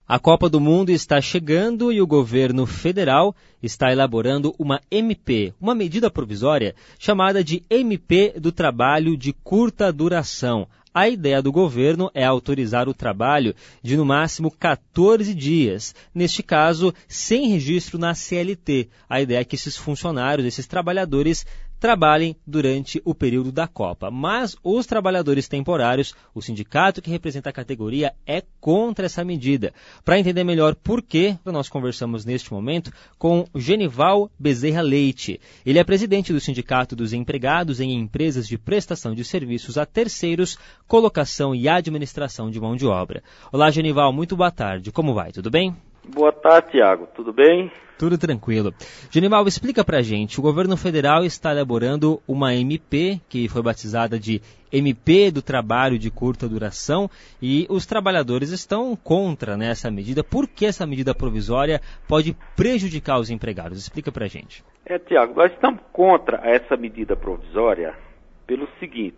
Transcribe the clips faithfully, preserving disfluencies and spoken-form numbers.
A Copa do Mundo está chegando e o governo federal está elaborando uma M P, uma medida provisória chamada de M P do trabalho de curta duração. A ideia do governo é autorizar o trabalho de no máximo quatorze dias, neste caso, sem registro na C L T. A ideia é que esses funcionários, esses trabalhadores, trabalhem durante o período da Copa. Mas os trabalhadores temporários, o sindicato que representa a categoria, é contra essa medida. Para entender melhor por quê, nós conversamos neste momento com Genival Bezerra Leite. Ele é presidente do Sindicato dos Empregados em Empresas de Prestação de Serviços a Terceiros, Colocação e Administração de Mão de Obra. Olá, Genival, muito boa tarde. Como vai? Tudo bem? Boa tarde, Tiago. Tudo bem? Tudo tranquilo. Genival, explica pra gente. O governo federal está elaborando uma M P, que foi batizada de M P do trabalho de curta duração, e os trabalhadores estão contra, né, essa medida. Por que essa medida provisória pode prejudicar os empregados? Explica pra gente. É, Tiago, nós estamos contra essa medida provisória pelo seguinte,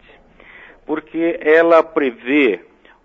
porque ela prevê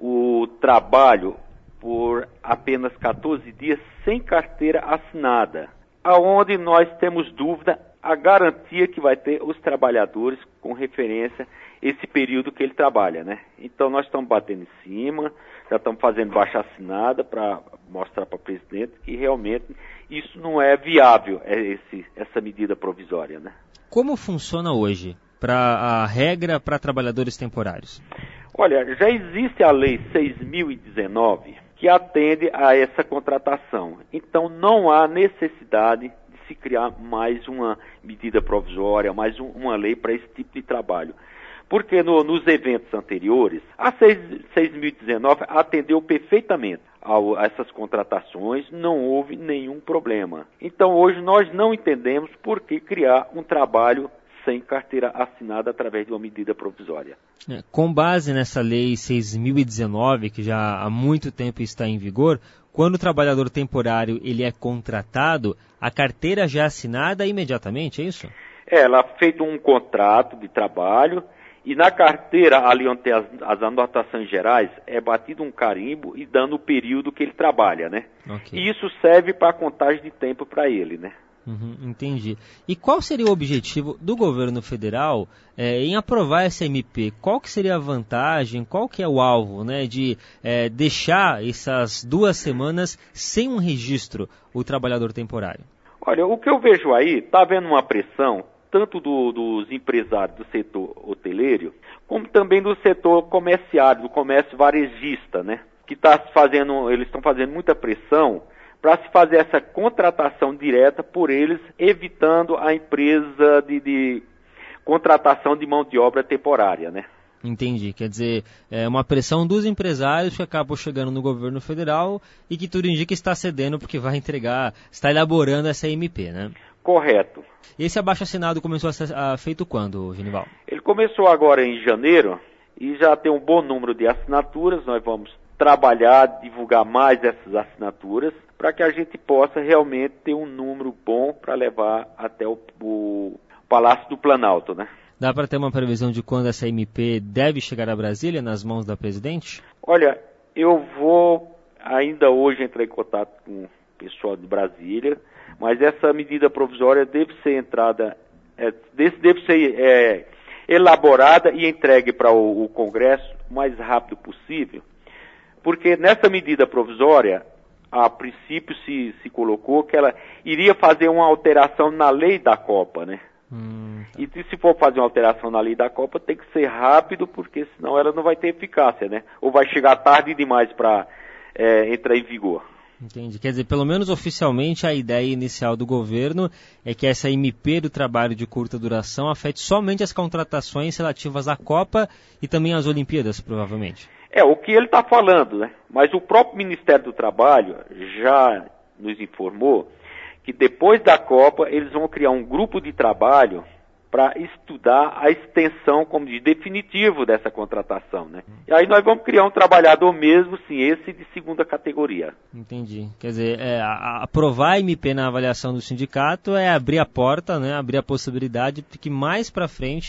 o trabalho por apenas quatorze dias sem carteira assinada, aonde nós temos dúvida a garantia que vai ter os trabalhadores com referência a esse período que ele trabalha, né? Então nós estamos batendo em cima, já estamos fazendo baixa assinada para mostrar para o presidente que realmente isso não é viável, é esse, essa medida provisória, né? Como funciona hoje para a regra para trabalhadores temporários? Olha, já existe a lei seis mil e dezenove que atende a essa contratação. Então não há necessidade de se criar mais uma medida provisória, mais um, uma lei para esse tipo de trabalho. Porque no, nos eventos anteriores, a seis mil e dezenove atendeu perfeitamente ao, a essas contratações, não houve nenhum problema. Então hoje nós não entendemos por que criar um trabalho sem carteira assinada através de uma medida provisória. É, com base nessa lei seis mil e dezenove, que já há muito tempo está em vigor, quando o trabalhador temporário ele é contratado, a carteira já é assinada imediatamente, é isso? É, ela é feito um contrato de trabalho e na carteira, ali onde tem as, as anotações gerais, é batido um carimbo e dando o período que ele trabalha, né? Okay. E isso serve para a contagem de tempo para ele, né? Uhum, entendi. E qual seria o objetivo do governo federal é, em aprovar essa M P? Qual que seria a vantagem, qual que é o alvo, né, de é, deixar essas duas semanas sem um registro o trabalhador temporário? Olha, o que eu vejo aí, está havendo uma pressão, tanto do, dos empresários do setor hoteleiro, como também do setor comerciário, do comércio varejista, né? Que tá fazendo, eles estão fazendo muita pressão para se fazer essa contratação direta por eles, evitando a empresa de, de contratação de mão de obra temporária, né? Entendi, quer dizer, é uma pressão dos empresários que acabam chegando no governo federal e que tudo indica está cedendo porque vai entregar, está elaborando essa M P, né? Correto. Esse abaixo-assinado começou a ser a, feito quando, Genival? Ele começou agora em janeiro e já tem um bom número de assinaturas, nós vamos trabalhar, divulgar mais essas assinaturas, para que a gente possa realmente ter um número bom para levar até o, o Palácio do Planalto, né? Dá para ter uma previsão de quando essa M P deve chegar a Brasília, nas mãos da presidente? Olha, eu vou ainda hoje entrar em contato com o pessoal de Brasília, mas essa medida provisória deve ser entrada, é, deve ser é, elaborada e entregue para o, o Congresso o mais rápido possível, porque nessa medida provisória, a princípio se, se colocou que ela iria fazer uma alteração na lei da Copa, né? Hum, tá. E se for fazer uma alteração na lei da Copa, tem que ser rápido, porque senão ela não vai ter eficácia, né? Ou vai chegar tarde demais para é, entrar em vigor. Entendi. Quer dizer, pelo menos oficialmente a ideia inicial do governo é que essa M P do trabalho de curta duração afete somente as contratações relativas à Copa e também às Olimpíadas, provavelmente. É, o que ele está falando, né? Mas o próprio Ministério do Trabalho já nos informou que depois da Copa eles vão criar um grupo de trabalho para estudar a extensão como de definitivo dessa contratação, né? E aí nós vamos criar um trabalhador mesmo, sim, esse de segunda categoria. Entendi. Quer dizer, é, a, aprovar a M P na avaliação do sindicato é abrir a porta, né? Abrir a possibilidade de que mais para frente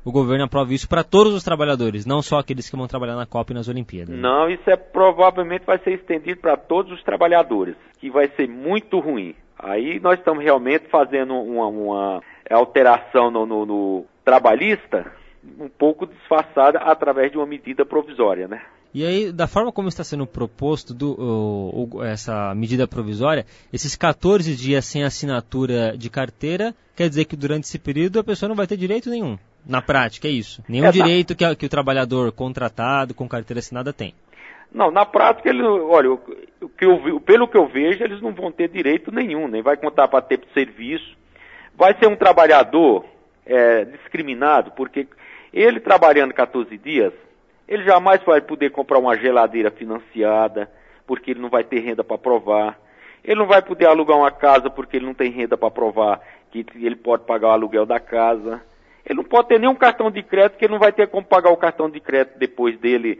o governo aprove isso para todos os trabalhadores, não só aqueles que vão trabalhar na Copa e nas Olimpíadas. Não, isso é provavelmente vai ser estendido para todos os trabalhadores, que vai ser muito ruim. Aí nós estamos realmente fazendo uma, uma alteração no, no, no trabalhista, um pouco disfarçada através de uma medida provisória, né? E aí, da forma como está sendo proposto do, o, o, essa medida provisória, esses quatorze dias sem assinatura de carteira, quer dizer que durante esse período a pessoa não vai ter direito nenhum. Na prática, é isso. Nenhum é, direito na... que, a, que o trabalhador contratado com carteira assinada tem. Não, na prática, ele, olha, o, o que eu, pelo que eu vejo, eles não vão ter direito nenhum, nem vai contar para ter serviço. Vai ser um trabalhador é, discriminado, porque ele trabalhando quatorze dias, ele jamais vai poder comprar uma geladeira financiada, porque ele não vai ter renda para provar. Ele não vai poder alugar uma casa, porque ele não tem renda para provar que ele pode pagar o aluguel da casa. Ele não pode ter nenhum cartão de crédito, porque ele não vai ter como pagar o cartão de crédito depois dele,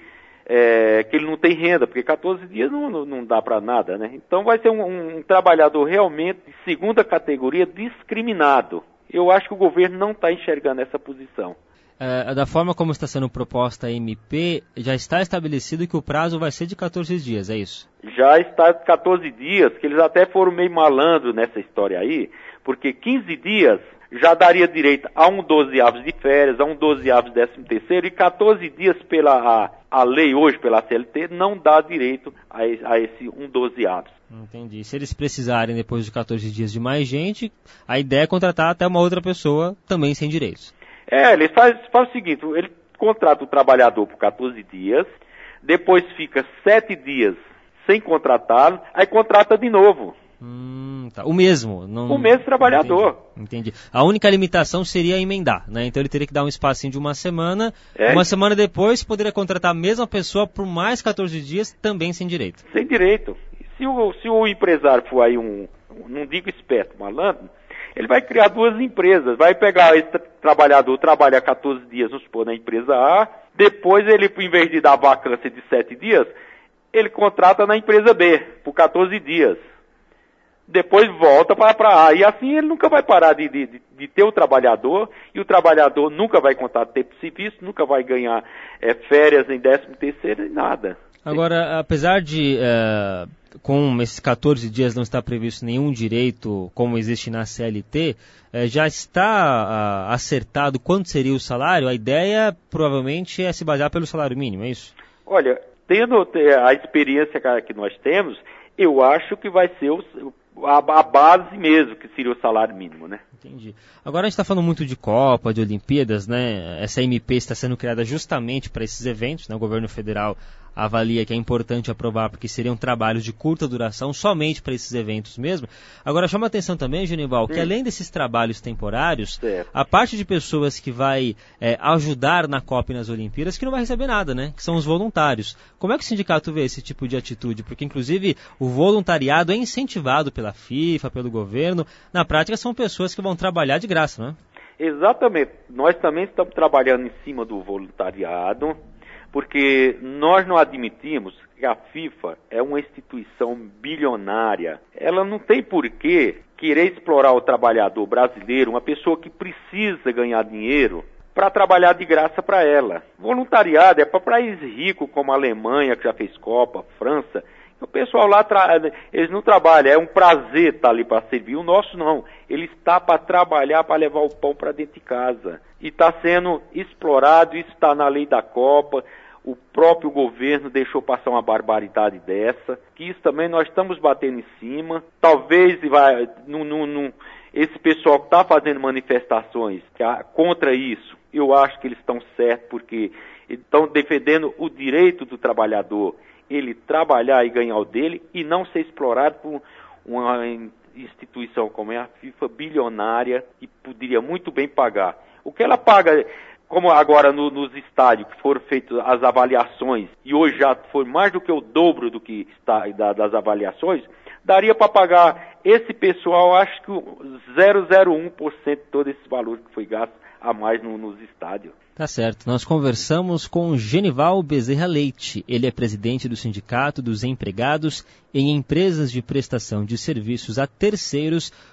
é, que ele não tem renda, porque quatorze dias não, não, não dá para nada, né? Então vai ser um, um, um trabalhador realmente de segunda categoria discriminado. Eu acho que o governo não está enxergando essa posição. É, da forma como está sendo proposta a M P, já está estabelecido que o prazo vai ser de quatorze dias, é isso? Já está de quatorze dias, que eles até foram meio malandro nessa história aí, porque quinze dias já daria direito a um dozeavos de férias, a um dozeavos de décimo terceiro, e quatorze dias pela a, a lei hoje, pela C L T, não dá direito a, a esse um dozeavos. Entendi. Se eles precisarem, depois de quatorze dias, de mais gente, a ideia é contratar até uma outra pessoa também sem direitos. É, ele faz, faz o seguinte, ele contrata o trabalhador por quatorze dias, depois fica sete dias sem contratá-lo, aí contrata de novo. Hum, tá. O mesmo? Não... O mesmo trabalhador. Entendi. Entendi. A única limitação seria emendar, né? Então ele teria que dar um espacinho de uma semana, é. Uma semana depois poderia contratar a mesma pessoa por mais quatorze dias, também sem direito. Sem direito. Se o, se o empresário for aí um, não digo esperto, malandro, ele vai criar duas empresas, vai pegar esse trabalhador, trabalha quatorze dias, vamos supor, na empresa A, depois ele, em vez de dar vacância de sete dias, ele contrata na empresa B, por quatorze dias. Depois volta para A, e assim ele nunca vai parar de, de, de ter o trabalhador, e o trabalhador nunca vai contar tempo de serviço, nunca vai ganhar é, férias em décimo terceiro, nada. Agora, apesar de, é, com esses quatorze dias não estar previsto nenhum direito como existe na C L T, é, já está a, acertado quanto seria o salário? A ideia provavelmente é se basear pelo salário mínimo, é isso? Olha, tendo a experiência que nós temos, eu acho que vai ser o, a, a base mesmo, que seria o salário mínimo, né? Entendi. Agora a gente está falando muito de Copa, de Olimpíadas, né? Essa M P está sendo criada justamente para esses eventos, né? O governo federal avalia que é importante aprovar porque seriam trabalhos de curta duração somente para esses eventos mesmo. Agora chama a atenção também, Genival, que hum. além desses trabalhos temporários, certo, a parte de pessoas que vai é, ajudar na Copa e nas Olimpíadas que não vai receber nada, né? Que são os voluntários. Como é que o sindicato vê esse tipo de atitude? Porque inclusive o voluntariado é incentivado pela FIFA, pelo governo. Na prática são pessoas que vão trabalhar de graça, né? Exatamente. Nós também estamos trabalhando em cima do voluntariado, porque nós não admitimos que a FIFA é uma instituição bilionária. Ela não tem por que querer explorar o trabalhador brasileiro, uma pessoa que precisa ganhar dinheiro, para trabalhar de graça para ela. Voluntariado é para países ricos como a Alemanha, que já fez Copa, França. O pessoal lá, tra... eles não trabalham, é um prazer estar ali para servir. O nosso não, ele está para trabalhar, para levar o pão para dentro de casa. E está sendo explorado, isso está na lei da Copa. O próprio governo deixou passar uma barbaridade dessa, que isso também nós estamos batendo em cima. Talvez vai, num, num, num, esse pessoal que está fazendo manifestações contra isso, eu acho que eles estão certos, porque estão defendendo o direito do trabalhador, ele trabalhar e ganhar o dele, e não ser explorado por uma instituição como é a FIFA, bilionária, que poderia muito bem pagar. O que ela paga... Como agora no, nos estádios que foram feitas as avaliações, e hoje já foi mais do que o dobro do que está da, das avaliações, daria para pagar esse pessoal, acho que zero vírgula zero um por cento de todo esse valor que foi gasto a mais no, nos estádios. Tá certo. Nós conversamos com Genival Bezerra Leite. Ele é presidente do Sindicato dos Empregados em Empresas de Prestação de Serviços a Terceiros,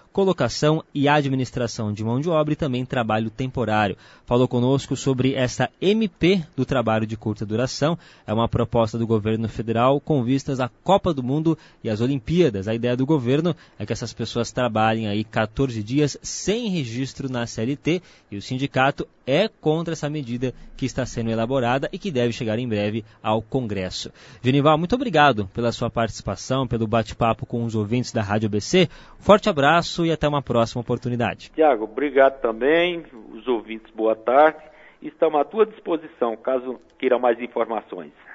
colocação e administração de mão de obra e também trabalho temporário. Falou conosco sobre essa M P do trabalho de curta duração. É uma proposta do governo federal com vistas à Copa do Mundo e às Olimpíadas. A ideia do governo é que essas pessoas trabalhem aí quatorze dias sem registro na C L T e o sindicato é contra essa medida que está sendo elaborada e que deve chegar em breve ao Congresso. Genival, muito obrigado pela sua participação, pelo bate-papo com os ouvintes da Rádio A B C. Forte abraço e até uma próxima oportunidade. Tiago, obrigado também. Os ouvintes, boa tarde. Estamos à tua disposição, caso queira mais informações.